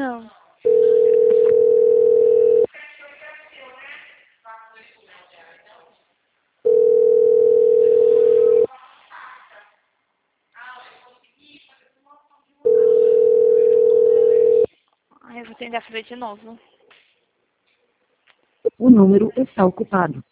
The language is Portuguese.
Não. Ai, eu vou tentar fazer de novo. O número está ocupado.